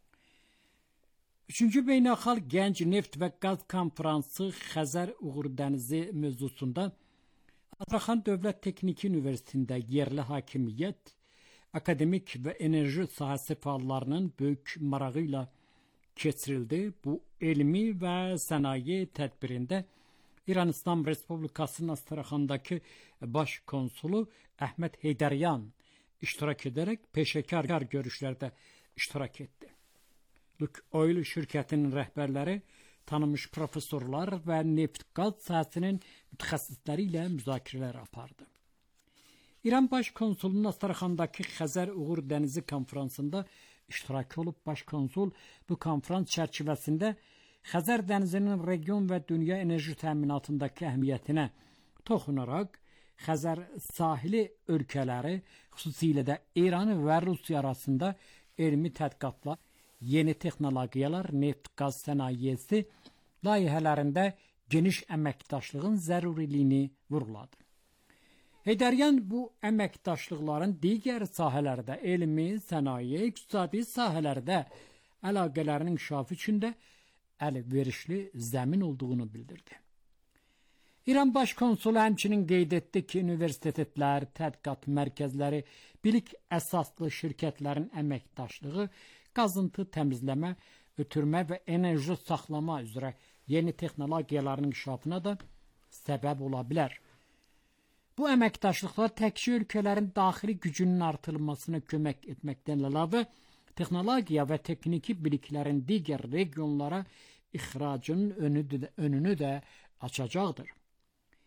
S2: üçüncü Beynəlxalq Gənc Neft və Qaz Konfransı Xəzər Uğur Dənizi mövzusunda Astaraxan Dövlət Texniki Universitetində yerli hakimiyyət, akademik və enerji sahəsi fəallarının böyük marağı ilə keçirildi. Bu elmi və sənaye tədbirində İran İslam Respublikasının Astaraxandakı baş konsulu Əhməd Heydəryan iştirak edərək peşəkar görüşlərdə iştirak etdi. Luk Oil şirkətinin rəhbərləri, tanınmış professorlar və neft-qaz sahəsinin mütəxəssisləri ilə müzakirələr apardı. İran Baş Konsulunun Astaraxandakı Xəzər Uğur Dənizi konfransında iştirak olub. Baş konsul bu konfrans çərçivəsində Xəzər dənizinin region və dünya enerji təminatındakı əhəmiyyətinə toxunaraq Xəzər sahili ölkələri, xüsusilə də İran və Rusiya arasında elmi tədqiqatlar, yeni texnologiyalar, neft-qaz sənayesi layihələrində geniş əməkdaşlığın zəruriliyini vurğuladı. Heydəryan bu əməkdaşlıqların digər sahələrdə, elmi, sənaye, iqtisadi sahələrdə əlaqələrin inkişafı üçün də əlverişli zəmin olduğunu bildirdi. İran Baş Konsulu həmçinin qeyd etdi ki, universitetlər, tədqiqat mərkəzləri, bilik əsaslı şirkətlərin əməkdaşlığı qazıntı təmizləmə, ötürmə və enerji saxlama üzrə yeni texnologiyaların inkişafına da səbəb ola bilər. Bu əməkdaşlıqlar təkcə ölkələrin daxili gücünün artırılmasına kömək etməkdən əlavə, texnologiya və texniki biliklərin digər regionlara ixracının önünü də açacaqdır.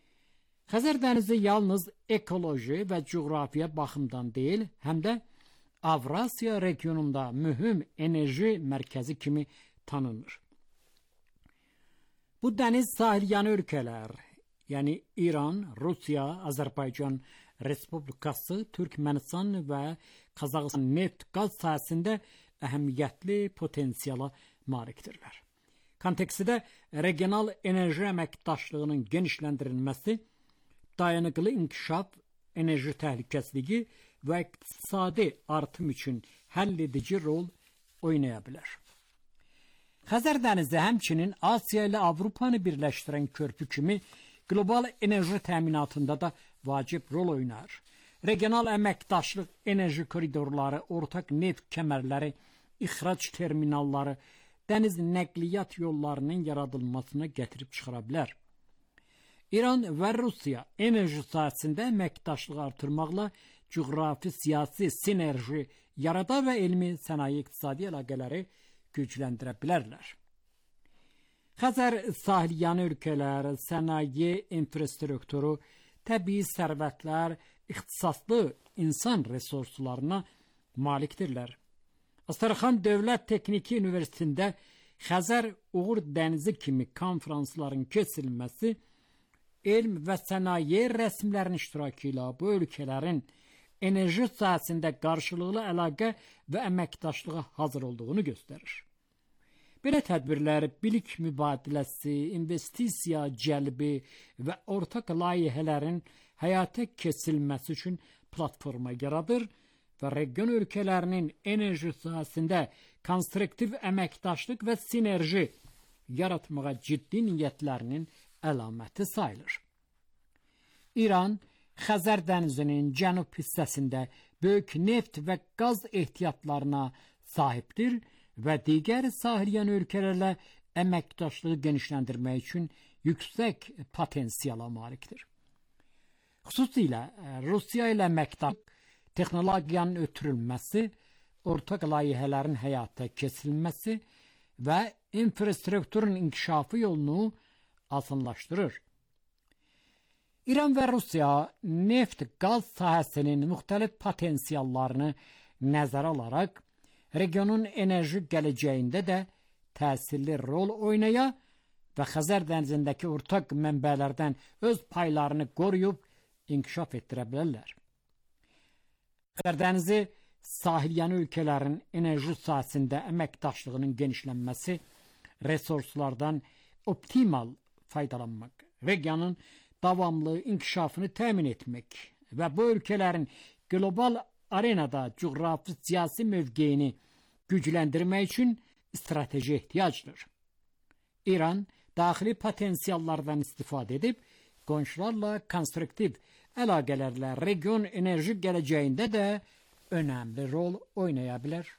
S2: Xəzər dənizi yalnız ekoloji və coğrafiya baxımdan deyil, həm də Avrasiya regionunda mühüm enerji mərkəzi kimi tanınır. Bu dəniz sahilyanı ölkələr, yəni İran, Rusiya, Azərbaycan Respublikası, Türkmənistan və Qazaxıstan neft qaz sahəsində əhəmiyyətli potensiala malikdirlər. Kontekstdə regional enerji əməkdaşlığının genişləndirilməsi, dayanıqlı inkişaf, enerji təhlükəsizliyi və iqtisadi artım üçün həll edici rol oynaya bilər. Xəzər dənizi həmçinin Asiya ilə Avropanı birləşdirən körpü kimi qlobal enerji təminatında da vacib rol oynar. Regional əməkdaşlıq enerji koridorları, ortaq neft kəmərləri, ixrac terminalları, dəniz nəqliyyat yollarının yaradılmasına gətirib çıxara bilər. İran və Rusiya enerji sahəsində əməkdaşlığı artırmaqla coğrafi, siyasi sinerji yarada və elmi sənaye iqtisadi əlaqələri gücləndirə bilərlər. Xəzər sahilyanı ölkələr, sənaye infrastrukturu, təbii sərvətlər, ixtisaslı insan resurslarına malikdirlər. Astaraxan Dövlət Texniki Universitetində Xəzər Uğur Dənizi kimi konferansların keçirilməsi, elm və sənaye rəsmilərin iştirakı ilə bu ölkələrin enerji sahəsində qarşılıqlı əlaqə və əməkdaşlığa hazır olduğunu göstərir. Belə tədbirlər bilik mübadiləsi, investisiya cəlbi və ortaq layihələrin həyata keçirilməsi üçün platforma yaradır və region ölkələrinin enerji sahəsində konstruktiv əməkdaşlıq və sinerji yaratmağa ciddi niyyətlərinin əlaməti sayılır. İran, Xəzər dənizinin cənub hissəsində böyük neft və qaz ehtiyatlarına sahibdir və digər sahilyan ölkələrlə əməkdaşlığı genişləndirmək üçün yüksək potensiala malikdir. Xüsusilə Rusiya ilə əməkdaşlıq, texnologiyanın ötürülməsi, ortaq layihələrin həyata keçirilməsi və infrastrukturun inkişafı yolunu asanlaşdırır. İran və Rusiya neft qaz sahəsinin müxtəlif potensiallarını nəzərə alaraq regionun enerji gələcəyində də təsirli rol oynaya və Xəzər dənizindəki ortaq mənbələrdən öz paylarını qoruyub inkişaf etdirə bilərlər. Xəzər dənizi sahilyanı ölkələrin enerji sahəsində əməkdaşlığının genişlənməsi, resurslardan optimal faydalanmaq, regionun davamlı inkişafını təmin etmək və bu ölkələrin qlobal arenada coğrafi siyasi mövqeyini gücləndirmək üçün strateji ehtiyacdır. İran daxili potensiallardan istifadə edib, qonşularla konstruktiv əlaqələrlə region enerji gələcəyində də önəmli rol oynaya bilər.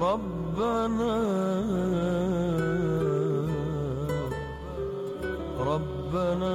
S4: ربنا ربنا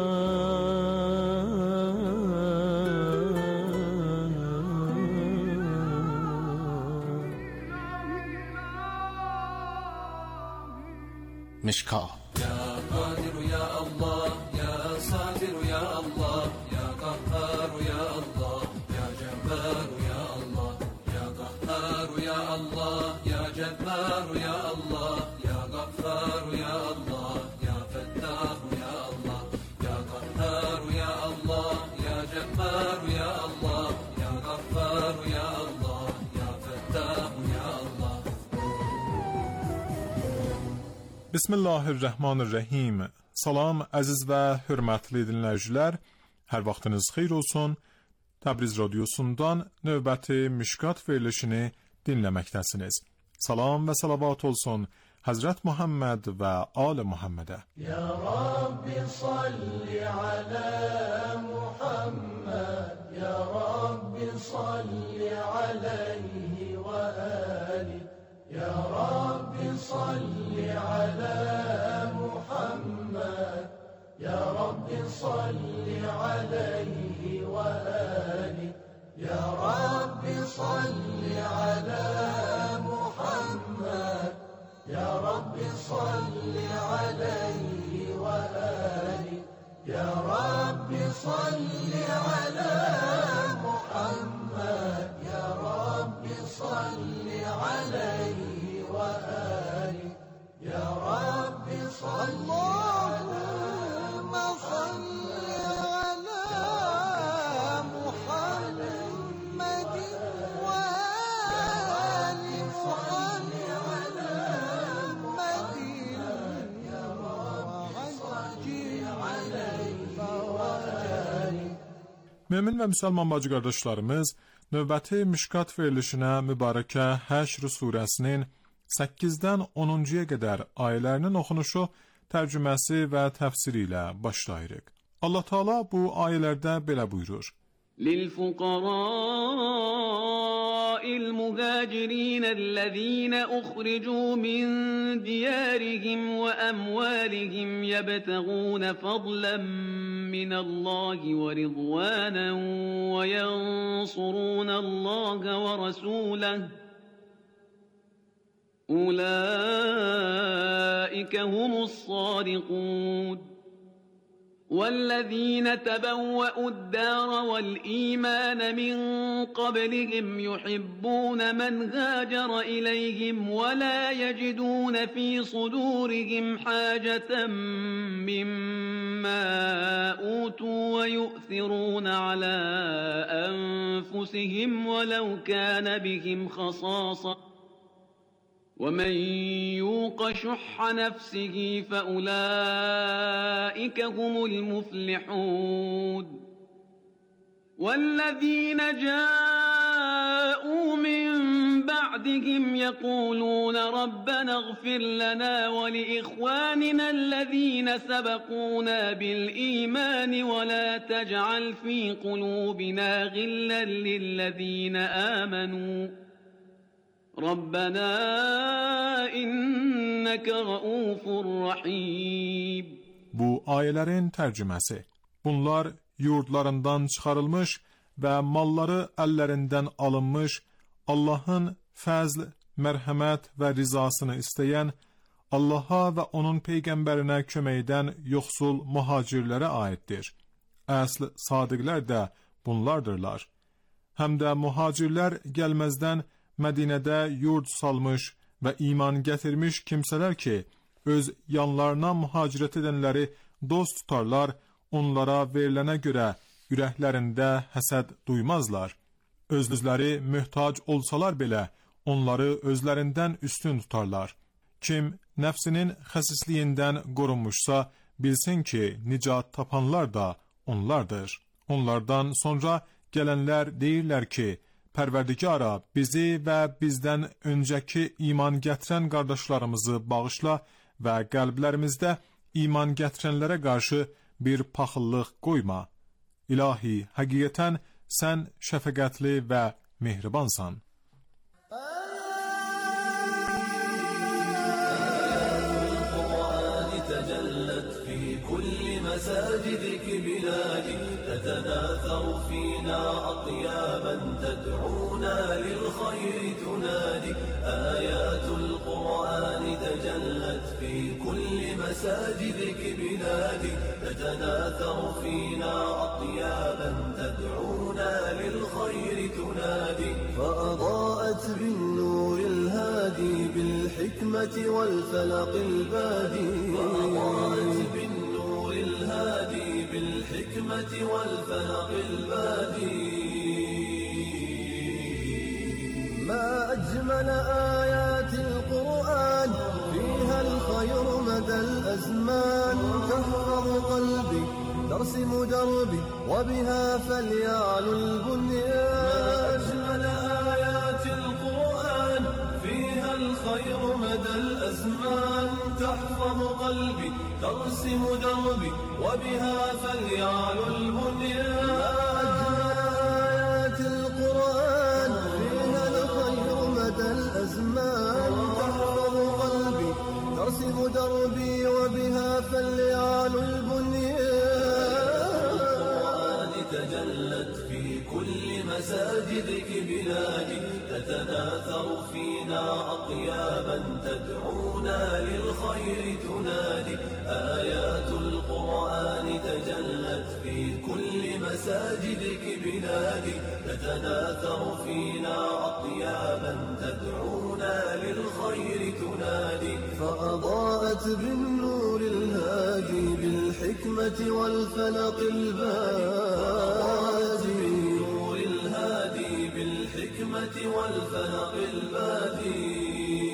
S5: مشكاة.
S6: يا قادر يا الله يا صابر يا الله يا قهار يا الله يا جبار يا الله يا قهار يا الله يا جبار يا الله يا غفار يا الله يا فتاح يا الله يا قهار يا الله يا جبار يا الله يا غفار يا الله يا فتاح يا الله.
S7: Bismillahirrahmanirrahim. Salam əziz və hörmətli dinləyicilər. Hər vaxtınız xeyir olsun. Təbriz radiosundan növbəti Mişkat verilişini dinləməkdəsiniz. Salam və salavat olsun Həzrət Muhammed və Ali Muhammedə.
S4: Ya Rabbi salli ala Muhammed, Ya Rabbi salli alayhi və ali. Ya Rabbi salli ala Muhammed, Ya Rabbi salli alayhi və ali. Ya Rabbi salli ala Muhammed, Ya Rabbi salli alayhi və ali. Ya Rabbi salli ala Muhammed, Ya Rabbi salli alayhi və ali. Ya Rabbi salli Allahümme salli ala Muhammedin ve ali Muhammed ya Rabbi salli alayhi və ali.
S7: Mömin və müsəlman bacı qardaşlarımız, növbəti Mişkat verilişinə mübarəkə Həşr surəsinin səkkizdən onuncuya qədər ayələrinin oxunuşu, tərcüməsi və təfsiri ilə başlayırıq. Allah Teala bu ayələrdə belə buyurur.
S8: للفقراء المهاجرين الذين أخرجوا من ديارهم وأموالهم يبتغون فضلا من الله ورضوانا وينصرون الله ورسوله أولئك هم الصادقون والذين تبوأوا الدار والإيمان من قبلهم يحبون من هاجر إليهم ولا يجدون في صدورهم حاجة مما أوتوا ويؤثرون على أنفسهم ولو كان بهم خصاصة ومن يوق شح نفسه فأولئك هم المفلحون والذين جاءوا من بعدهم يقولون ربنا اغفر لنا ولإخواننا الذين سبقونا بالإيمان ولا تجعل في قلوبنا غلا للذين آمنوا ربنا إنك رؤوف رحيم.
S7: Bu ayələrin tərcüməsi. Bunlar yurdlarından çıxarılmış və malları əllərindən alınmış, Allahın fəzl, mərhəmət və rizasını istəyən, Allaha və onun peyğəmbərinə kömək edən yoxsul mühacirlərə aiddir. Əsl sadiqlər də bunlardırlar. Həm də mühacirlər gəlməzdən Mədinədə yurd salmış və iman gətirmiş kimsələr ki, öz yanlarına mühacirət edənləri dost tutarlar, onlara verilənə görə ürəklərində həsəd duymazlar. Özləri möhtac olsalar belə, onları özlərindən üstün tutarlar. Kim nəfsinin xəsisliyindən qorunmuşsa, bilsin ki, nicat tapanlar da onlardır. Onlardan sonra gələnlər deyirlər ki, Pərverdigara, bizi və bizdən öncəki iman gətirən qardaşlarımızı bağışla və qəlblərimizdə iman gətirənlərə qarşı bir paxıllıq qoyma. İlahi, həqiqətən sən şəfəqətli və mehribansan.
S5: تتناثر فينا أطيابا تدعونا للخير تنادي. آيات القرآن تجلت في كل مساجدك بلادي، تتناثر فينا أطيابا تدعونا للخير تنادي. فأضاءت بالنور الهادي بالحكمة والفلق البادي، فأضاءت بالنور الهادي بالحكمة والفلق البادي. ما أجمل آيات القرآن فيها الخير مدى الأزمان، تحفظ قلبي ترسم دربي وبها فليعلو البنيان. ما أجمل آيات القرآن فيها الخير مدى الأزمان، تحفظ قلبي ترسم دربي وبها فليعلو البنيان. آيات القرآن فيها الخير مدى الأزمان، تحفظ قلبي ترسم دربي وبها فليعلو البنيان. القرآن تجلت في كل مساجدك بلادي، تتناثر فينا أطيابا تدعونا للخير تنادي. آيات القرآن تجلت في كل مساجدك بلادي، تتناثر فينا أطيابا تدعونا للخير تنادي. فأضاءت بالنور الهادي بالحكمة والفلق البادي، بالنور الهادي بالحكمة والفلق البادي.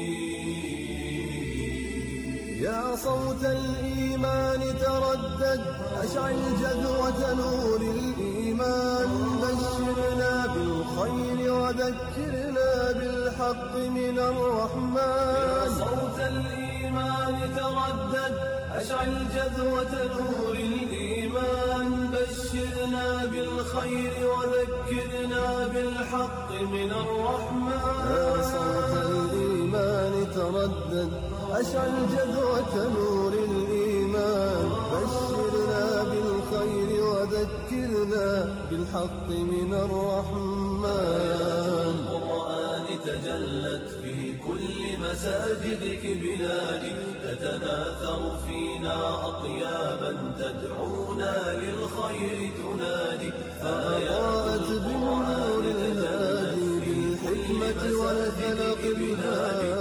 S5: يا صوت الإيمان تردد، أشعل جذوة نور الإيمان، بشرنا بالخير وذكرنا بالحق من الرحمن. يا صوت الإيمان تردد، أشعل جذوة نور الإيمان، بشرنا بالخير وذكرنا بالحق من الرحمن. يا صوت الإيمان تردد، أشعل جذوة نور الإيمان، بشرنا بالخير وذكرنا بالحق من الرحمن. القرآن تجلت في كل مساجدك بلادي، تتناثر فينا أطيابا تدعونا للخير تنادي. فآيات بالنور الهادي بالحكمة والفلق البادي،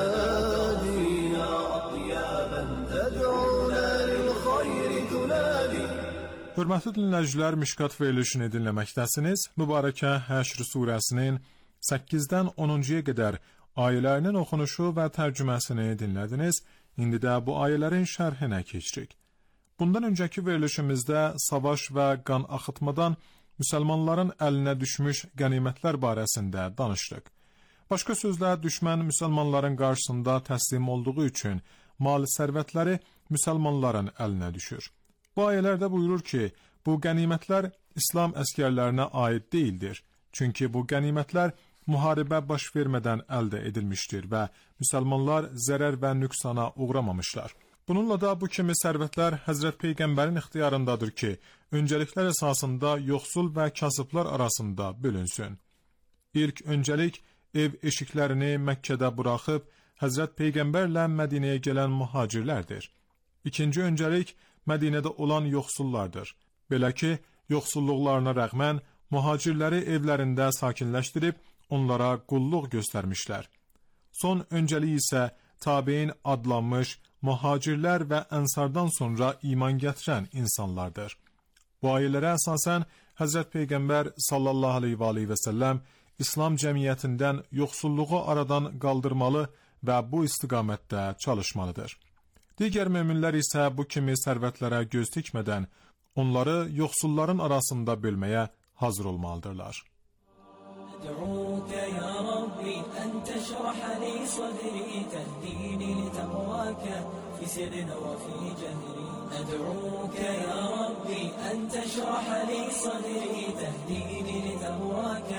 S7: Hörmətli dinləyicilər, Mişkat verilişini dinləməkdəsiniz. Mübarəkə Həşr surəsinin səkkizdən onuncuya qədər ayələrinin oxunuşu və tərcüməsini dinlədiniz. İndi də bu ayələrin şərhinə keçirik. Bundan öncəki verilişimizdə savaş və qan axıtmadan müsəlmanların əlinə düşmüş qənimətlər barəsində danışdıq. Başqa sözlə, düşmən müsəlmanların qarşısında təslim olduğu üçün mal sərvətləri müsəlmanların əlinə düşür. Bu ayələrdə buyurur ki, bu qənimətlər İslam əskərlərinə aid deyildir. Çünki bu qənimətlər müharibə baş vermədən əldə edilmişdir və müsəlmanlar zərər və nüqsana uğramamışlar. Bununla da bu kimi sərvətlər Həzrət Peyğəmbərin ixtiyarındadır ki, öncəliklər əsasında yoxsul və kasıblar arasında bölünsün. İlk öncəlik ev eşiklərini Məkkədə buraxıb Həzrət Peyğəmbərlə Mədinəyə gələn mühacirlərdir. İkinci öncəlik Mədinədə olan yoxsullardır. Belə ki, yoxsulluqlarına rəğmən mühacirləri evlərində sakinləşdirib onlara qulluq göstərmişlər. Son öncəlik isə tabein adlanmış mühacirlər və ənsardan sonra iman gətirən insanlardır. Bu ayələrə əsasən Həzrət Peyğəmbər sallallahu aleyhi və səlləm İslam cəmiyyətindən yoxsulluğu aradan qaldırmalı və bu istiqamətdə çalışmalıdır. Digər möminlər isə bu kimi sərvətlərə göz tikmədən onları yoxsulların arasında bölməyə hazır olmalıdırlar.
S9: أدعوك يا ربي أن تشرح لي صدري تهديني لتقواك في سر وفي جهري. أدعوك يا ربي أن تشرح لي صدري تهديني لتقواك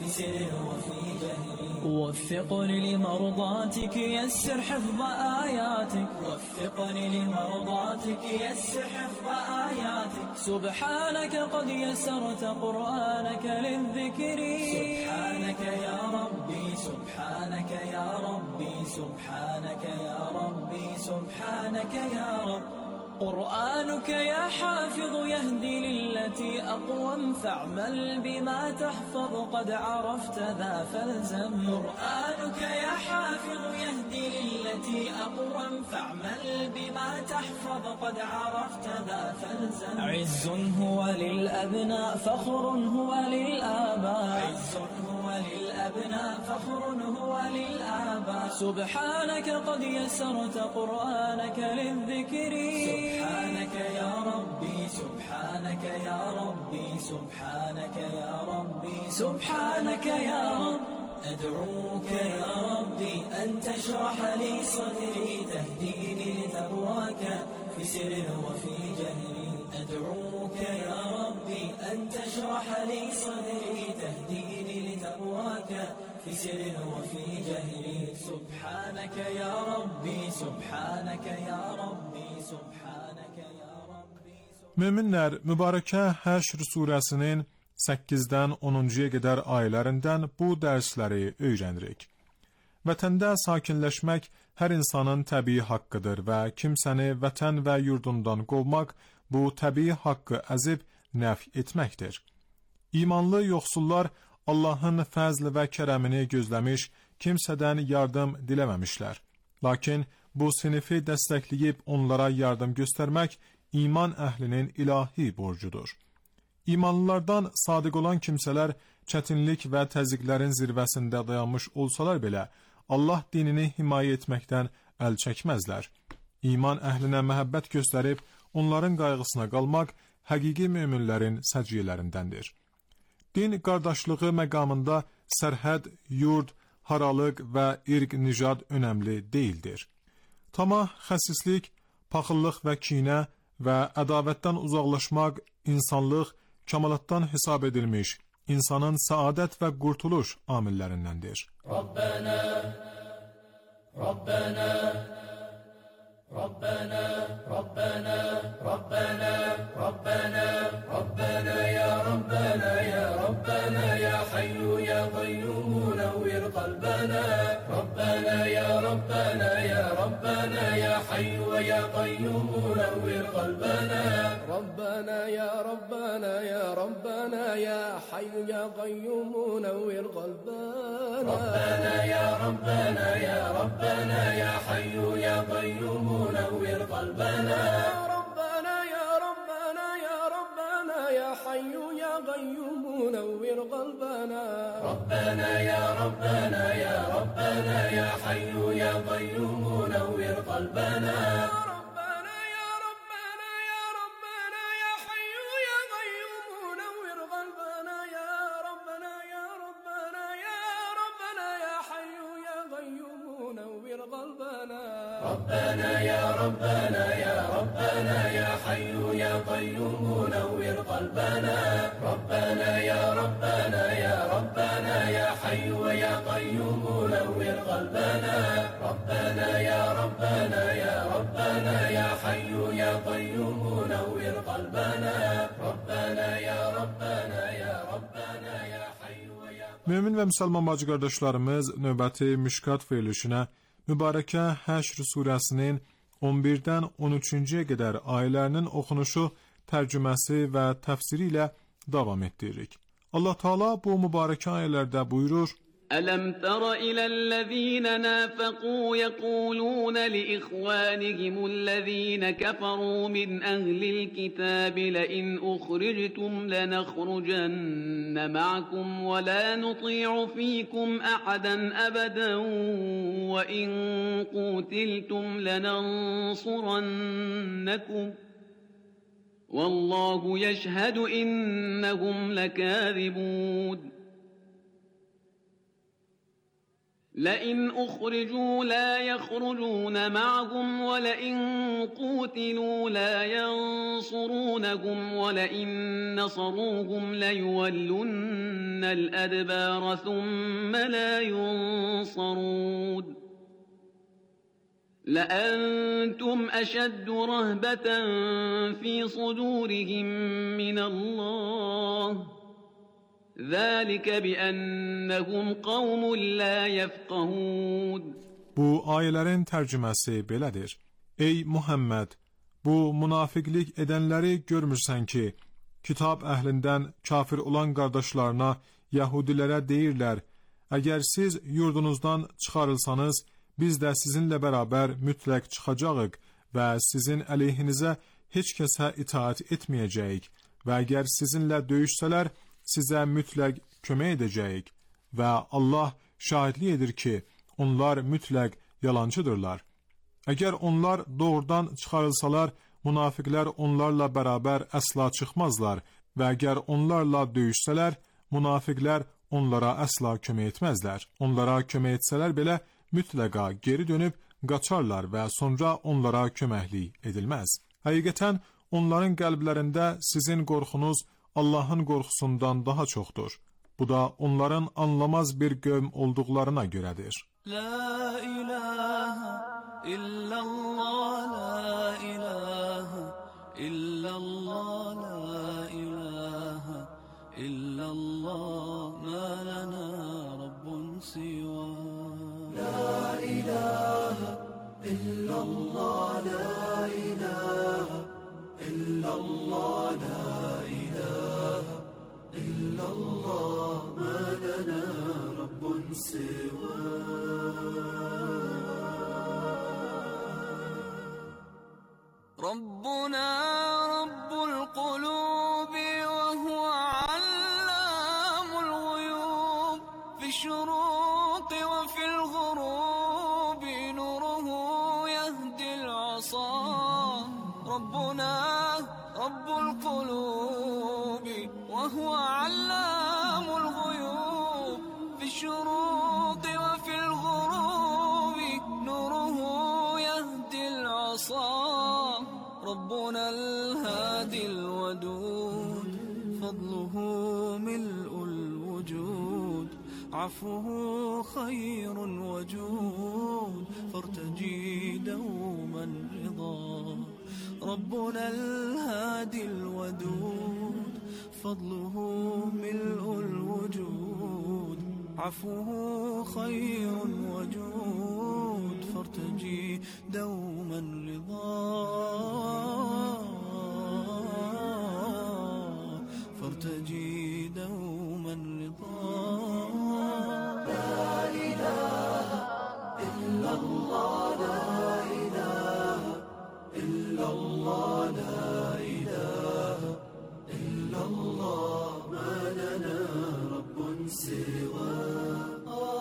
S9: في سر وفي جهر وفقني لمرضاتك يسر حفظ آياتك وفقني لمرضاتك يسر حفظ آياتك سبحانك قد يسرت قرآنك للذكر سبحانك يا ربي سبحانك يا ربي سبحانك يا ربي سبحانك يا رب قرآنك يا حافظ يهدي للتي أقوم فاعمل بما تحفظ قد عرفت ذا فالزم قرآنك يا حافظ يهدي للتي أقوم فاعمل بما تحفظ قد عرفت ذا فالزم عز هو للأبناء فخر هو للآباء عز هو للأبناء فخر هو للآباء سبحانك قد يسرت قرآنك للذكر سبحانك يا ربي سبحانك يا ربي سبحانك يا ربي سبحانك يا رب أدعوك يا ربي أن تشرح لي صدري تهديني لتقواك في سر وفي جهري أدعوك يا ربي أن تشرح لي صدري تهديني لتقواك في سر وفي جهري سبحانك يا ربي سبحانك يا ربي سبحانك يا ربي
S7: Möminlər, mübarəkə Həşr surəsinin səkkizdən onuncuya qədər ayələrindən bu dərsləri öyrənirik. Vətəndə sakinləşmək hər insanın təbii haqqıdır və kimsəni vətən və yurdundan qovmaq bu təbii haqqı əzib nəf etməkdir. İmanlı yoxsullar Allahın fəzl və kərəmini gözləmiş, kimsədən yardım diləməmişlər. Lakin bu sinifi dəstəkləyib onlara yardım göstərmək iman əhlinin ilahi borcudur. İmanlılardan sadiq olan kimsələr çətinlik və təzyiqlərin zirvəsində dayanmış olsalar belə, Allah dinini himayə etməkdən əl çəkməzlər. İman əhlinə məhəbbət göstərib, onların qayğısına qalmaq həqiqi möminlərin səciyyələrindəndir. Din qardaşlığı məqamında sərhəd, yurd, haralıq və irq nicad önəmli deyildir. Tamah, xəsislik, paxıllıq və kinə və ədavətdən uzaqlaşmaq insanlıq, kamalatdan hesab edilmiş, insanın səadət və qurtuluş amillərindəndir.
S9: Rabbana, Rabbana, Rabbana, Rabbana, Rabbana, Rabbana, Rabbana, ya Rabbana, ya Rabbana, ya Hayyu, ya Qayyum, nawwir qalbana. Rabbana, ya Rabbana, ya Rabbana, ya Hayyu, ya Qayyum, nawwir qalbana.
S6: ربنا يا ربنا يا ربنا يا حي يا قيوم نور قلبنا
S9: ربنا يا ربنا يا ربنا يا حي يا قيوم نور قلبنا
S6: ربنا يا ربنا يا ربنا يا حي يا قيوم نور قلبنا
S9: ربنا يا ربنا يا ربنا يا حي يا قيوم نور قلبنا ربنا يا ربنا يا ربنا يا حي يا قيوم نور قلبنا ربنا يا ربنا يا ربنا يا حي يا قيوم نور قلبنا ربنا يا ربنا يا ربنا يا حي يا قيوم نور قلبنا ربنا يا ربنا يا ربنا يا حي يا
S7: Mömin və müsəlman bacı qardaşlarımız, növbəti Mişkat verilişinə mübarəkə Həşr surəsinin on birdən on üçüncüyə qədər ayələrinin oxunuşu, tərcüməsi və təfsiri ilə davam etdiririk. Allah Taala bu mübarəkə ayələrdə buyurur:
S8: ألم تر إلى الذين نافقوا يقولون لإخوانهم الذين كفروا من أهل الكتاب لئن أخرجتم لنخرجن معكم ولا نطيع فيكم أحدا أبدا وإن قتلتم لننصرنكم والله يشهد إنهم لكاذبون. لئن أخرجوا لا يخرجون معهم ولئن قوتلوا لا ينصرونهم ولئن نصروهم ليولن الأدبار ثم لا ينصرون لأنتم أشد رهبة في صدورهم من الله ذلك بأنهم قوم لا يفقهون.
S7: Bu ayələrin tərcüməsi belədir. Ey Muhammed, bu münafiqlik edənləri görmürsən ki, kitab əhlindən kafir olan qardaşlarına, Yahudilərə deyirlər, əgər siz yurdunuzdan çıxarılsanız, biz də sizinlə bərabər mütləq çıxacağıq və sizin əleyhinizə heç kəsə itaat etməyəcəyik və əgər sizinlə döyüşsələr, sizə mütləq kömək edəcəyik və Allah şahidlik edir ki, onlar mütləq yalancıdırlar. Əgər onlar doğrudan çıxarılsalar, münafiqlər onlarla bərabər əsla çıxmazlar və əgər onlarla döyüşsələr, münafiqlər onlara əsla kömək etməzlər. Onlara kömək etsələr belə, mütləqa geri dönüb qaçarlar və sonra onlara köməklik edilməz. Həqiqətən, onların qəlblərində sizin qorxunuz Allahın qorxusundan daha çoxdur. Bu da onların anlamaz bir qövm olduqlarına görədir.
S6: La ilahe illallah, la ilahe illallah, la ilahe illallah, ma lana rabbun siwa. La ilahe illallah, la ilahe illallah, la ilahe illallah, ma lana rabbun siwa. ربنا رب القلوب وهو علام الغيوب في الشروق وفي الغروب نوره يهدي العصا ربنا رب القلوب وهو علام الغيوب في الشروق وفي الغروب نوره يهدي العصا ربنا الهادي الودود فضله ملء الوجود عفوه خير وجود فارتجي دوما رضا ربنا الهادي الودود فضله ملء الوجود عفوه خير وجود فارتجي دوما رضا فارتجي دوما رضا لا إله إلا الله لا إله إلا الله لا إله إلا الله ما لنا رب سواه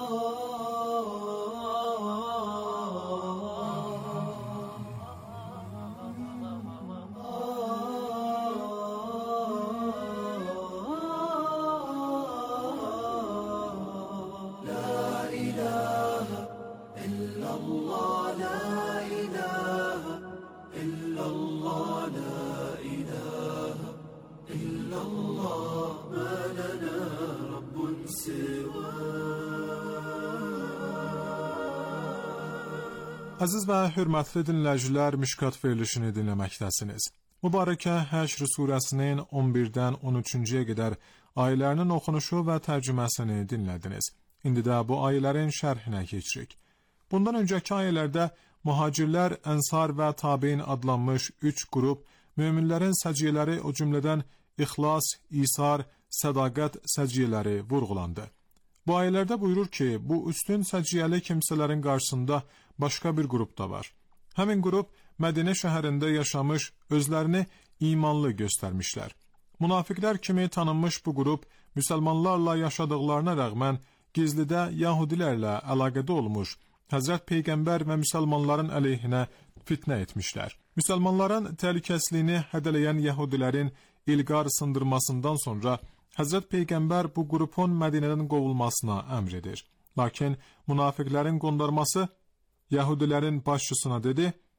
S7: Əziz və hörmətli dinləyicilər, Mişkat verilişini dinləməkdəsiniz. Mübarəkə Həşr surəsinin on birdən on üçüncüyə qədər ayələrinin oxunuşu və tərcüməsini dinlədiniz. İndi də bu ayələrin şərhinə keçirik. Bundan öncəki ayələrdə mühacirlər, ənsar və tabein adlanmış üç qrup, möminlərin səciyyələri, o cümlədən ixlas, isar, sədaqət səciyyələri vurğulandı. Bu ayələrdə buyurur ki, bu üstün səciyyəli kimsələrin qarşısında başqa bir qrup da var. Həmin qrup Mədinə şəhərində yaşamış, özlərini imanlı göstərmişlər. Münafiqlər kimi tanınmış bu qrup, müsəlmanlarla yaşadıqlarına rəğmən gizlidə Yahudilərlə əlaqədə olmuş, Həzrət Peyğəmbər və müsəlmanların əleyhinə fitnə etmişlər. Müsəlmanların təhlükəsizliyini hədələyən Yahudilərin İlqar sındırmasından sonra Həzrət Peyğəmbər bu qrupun Mədinədən qovulmasına əmr edir. Lakin münafiqlərin qondarması Yahudilərin başçısına dedi: